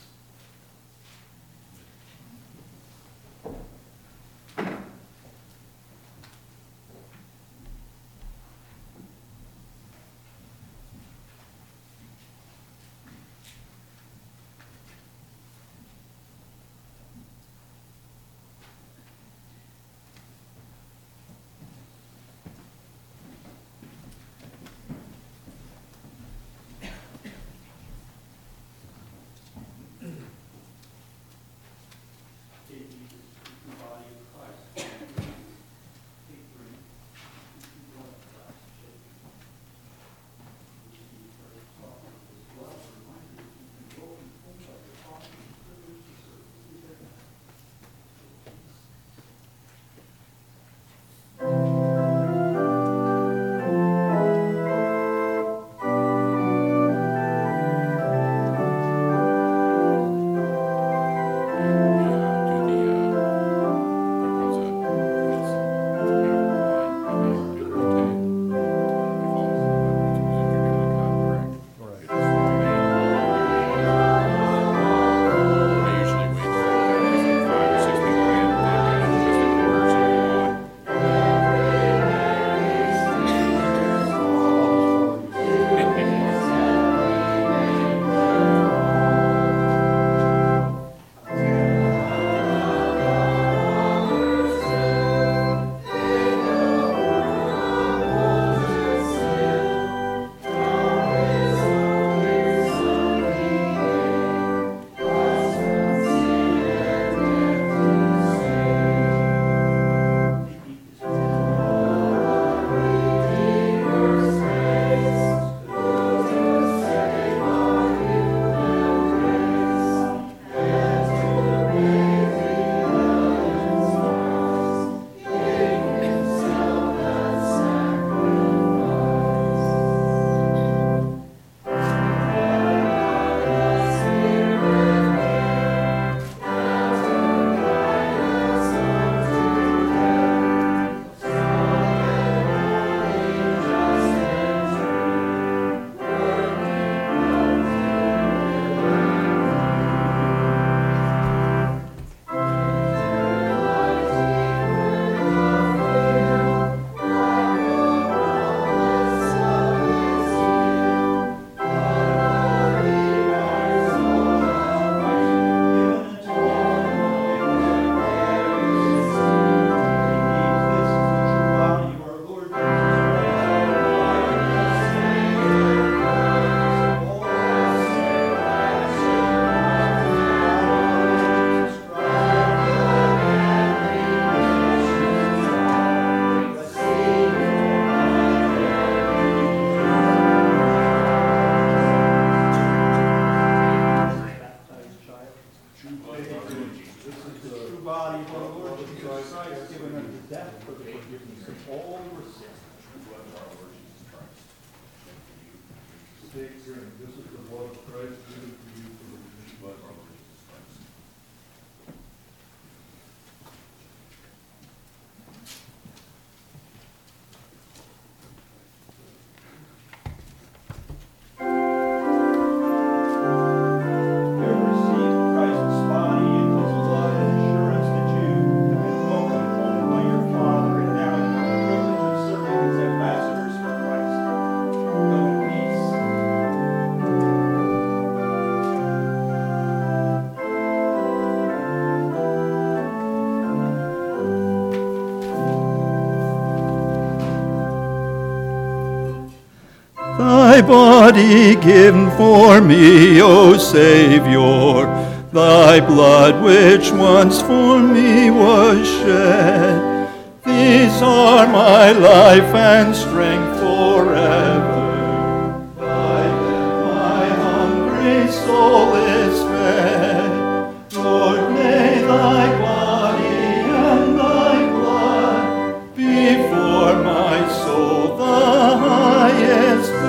death for the forgiveness of all your sins. Take, drink. This is the blood of Christ given for you for the remission of our Lord Jesus Christ. You have received Christ's body and his blood and assurance that you have been welcomed home by your Father, and now you have the privilege of serving as ambassadors for Christ. Go in peace. Thy body given for me, O Savior, thy blood which once for me was shed. These are my life and strength forever. By them my hungry soul is fed. Lord, may thy body and thy blood be for my soul the highest good.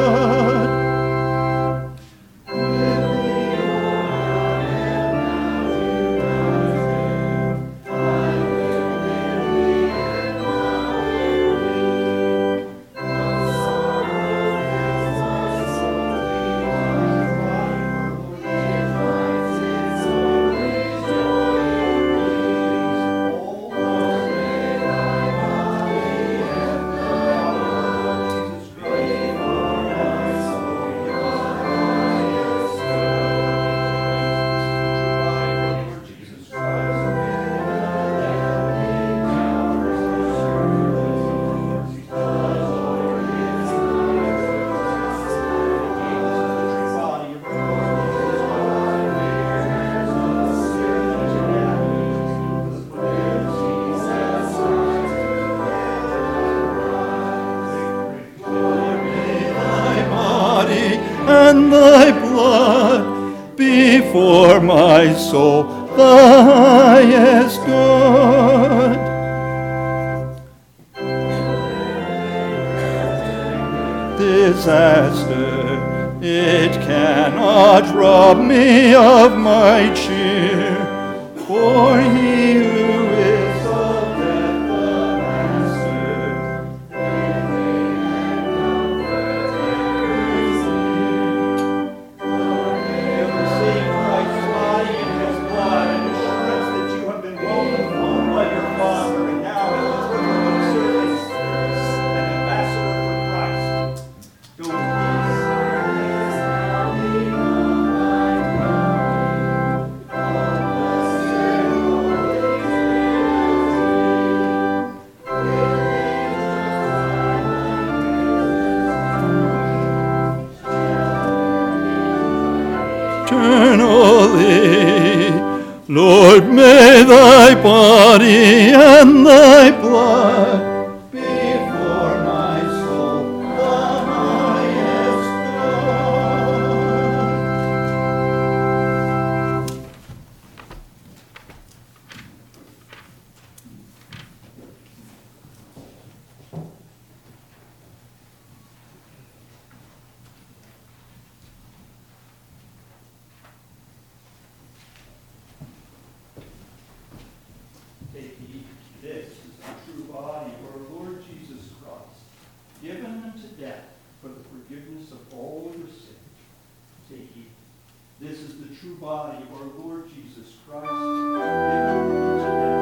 And thy blood be for my soul the highest good. Disaster, it cannot rob me of my cheer, for he who is of death the master. You have received Christ's body and his blood and assurance that you have been welcomed home by your Father, and now have the privilege of serving as an ambassador for Christ. Go in Eternally, Lord, may thy body and thy blood be for my soul the highest good. Take heed, this is the true body of our Lord Jesus Christ, given unto death for the forgiveness of all your sins. Take heed, this is the true body of our Lord Jesus Christ, given unto death for the forgiveness of all your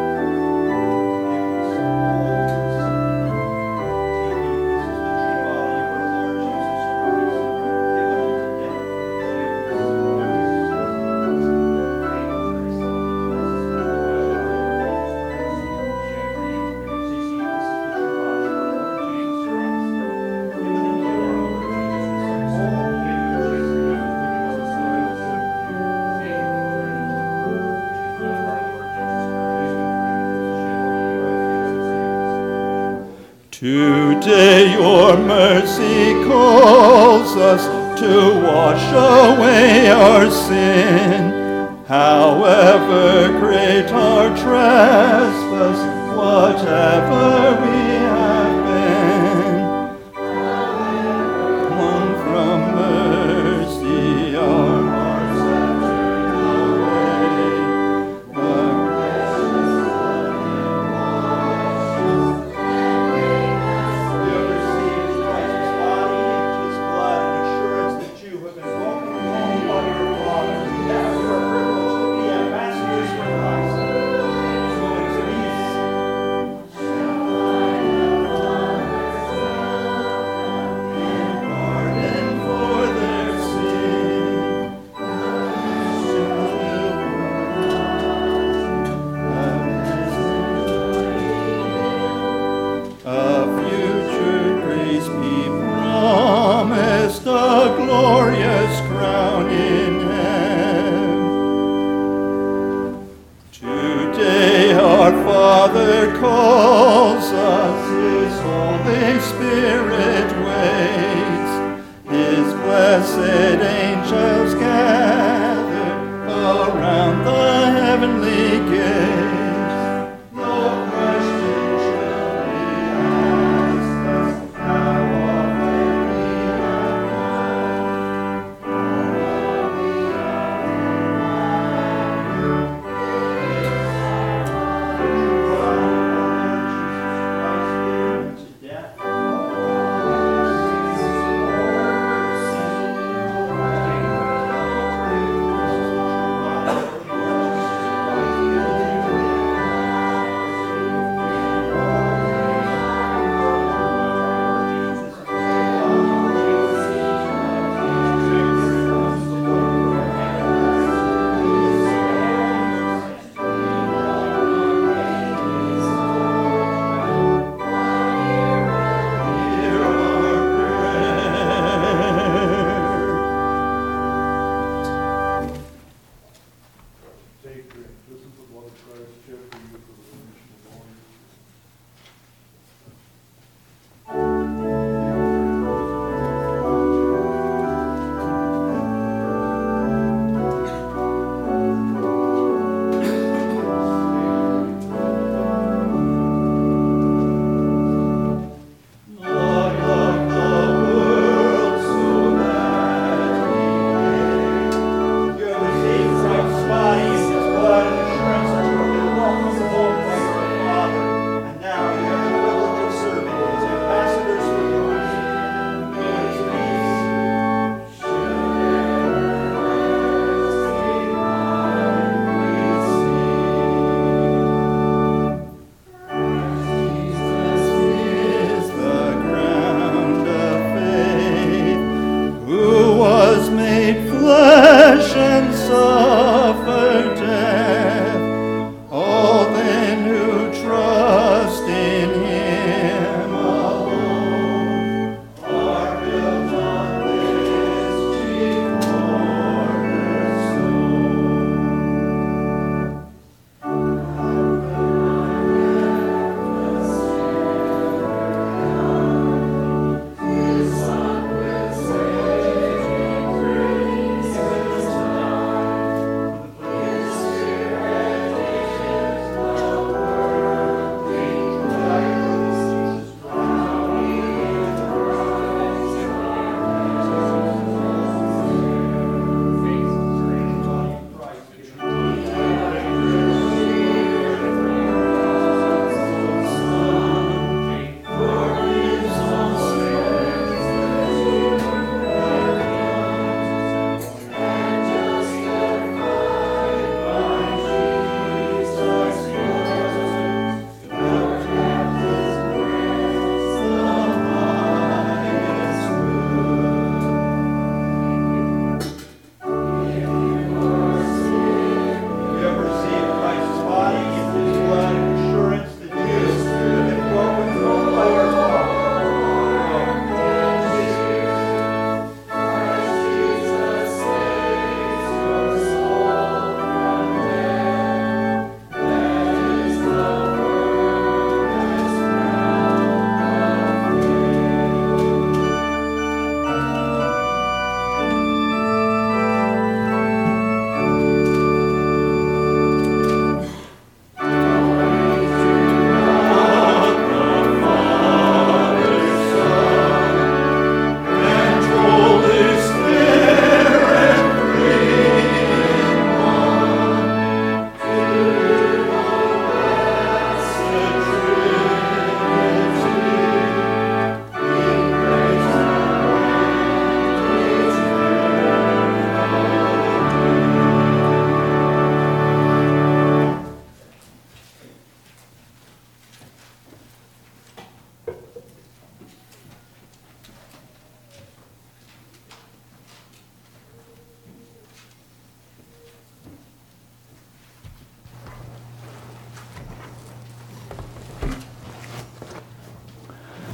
Today your mercy calls us to wash away our sin. However great our trespass, whatever we have been. One from mercy, our hearts have turned away. But precious blood you have received Christ's body and his blood, an assurance that you have been welcomed home by your Father. Yes, you are privileged to be ambassadors for Christ. So it's peace. Pardon for their sin. A future grace be promised, a glorious crown in heaven. Today our Father calls us, His Holy Spirit waits. His blessed angels gather around the heavenly gates. No question shall be asked us how often we have known. To death.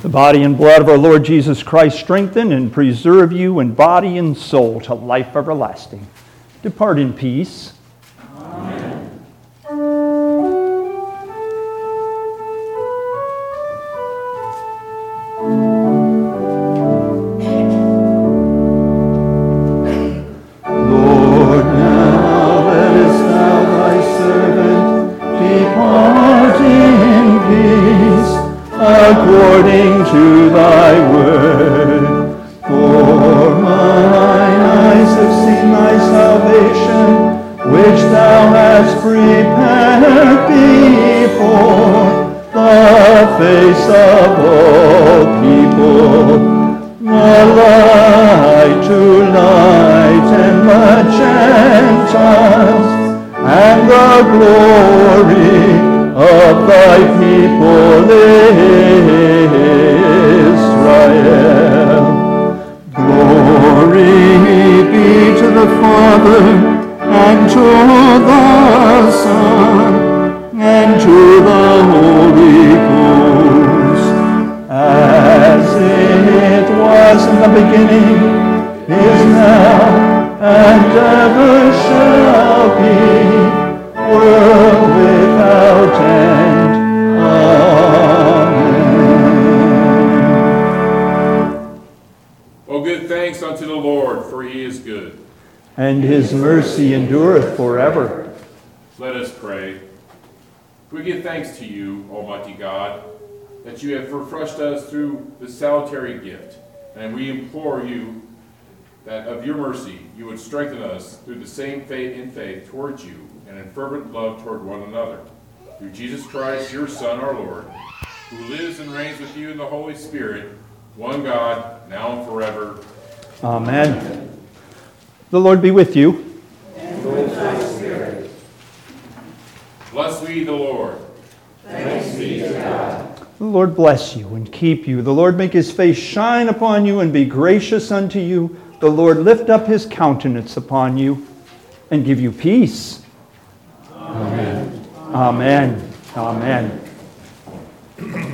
The body and blood of our Lord Jesus Christ strengthen and preserve you in body and soul to life everlasting. Depart in peace. Lord, now lettest thou thy servant depart in peace, according to thy word. For mine eyes have seen thy salvation, which thou hast prepared before the face of all people, the light to lighten the Gentiles, and the glory of thy people Israel. Glory be to the Father, and to the Son, and to the Holy Ghost, as it was in the beginning, is now, and ever shall be, world without end. Amen. O give thanks unto the Lord, for he is good. And his mercy endureth forever. Let us pray. We give thanks to you, Almighty God, that you have refreshed us through this salutary gift, and we implore you that of your mercy you would strengthen us through the same faith in faith towards you and in fervent love toward one another. Through Jesus Christ, your Son, our Lord, who lives and reigns with you in the Holy Spirit, one God, now and forever. Amen. The Lord be with you. And with thy spirit. Bless we the Lord. Thanks be to God. The Lord bless you and keep you. The Lord make his face shine upon you and be gracious unto you. The Lord lift up his countenance upon you and give you peace. Amen. Amen. Amen.